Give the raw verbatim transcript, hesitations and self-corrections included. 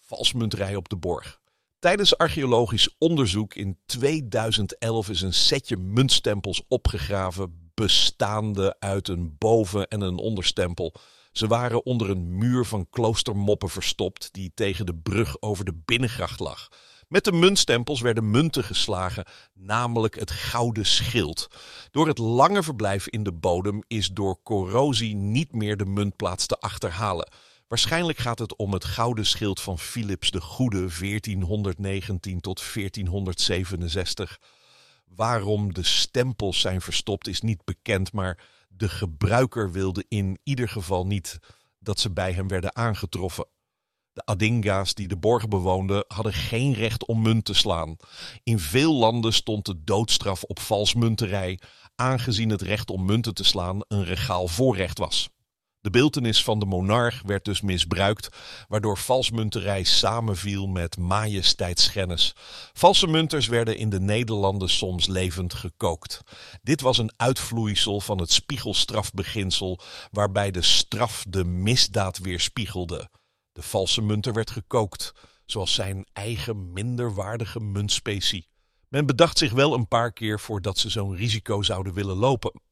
Valsmunterij op de Borg. Tijdens archeologisch onderzoek in tweeduizend elf is een setje muntstempels opgegraven, bestaande uit een boven- en een onderstempel. Ze waren onder een muur van kloostermoppen verstopt die tegen de brug over de binnengracht lag. Met de muntstempels werden munten geslagen, namelijk het gouden schild. Door het lange verblijf in de bodem is door corrosie niet meer de muntplaats te achterhalen. Waarschijnlijk gaat het om het gouden schild van Philips de Goede veertienhonderdnegentien tot veertienhonderdzevenenzestig. Waarom de stempels zijn verstopt is niet bekend, maar de gebruiker wilde in ieder geval niet dat ze bij hem werden aangetroffen. De Adinga's die de borg bewoonden hadden geen recht om munt te slaan. In veel landen stond de doodstraf op valsmunterij, aangezien het recht om munten te slaan een regaal voorrecht was. De beeltenis van de monarch werd dus misbruikt, waardoor valsmunterij samenviel met majesteitsschennis. Valse munters werden in de Nederlanden soms levend gekookt. Dit was een uitvloeisel van het spiegelstrafbeginsel, waarbij de straf de misdaad weerspiegelde. De valse munter werd gekookt, zoals zijn eigen minderwaardige muntspecie. Men bedacht zich wel een paar keer voordat ze zo'n risico zouden willen lopen.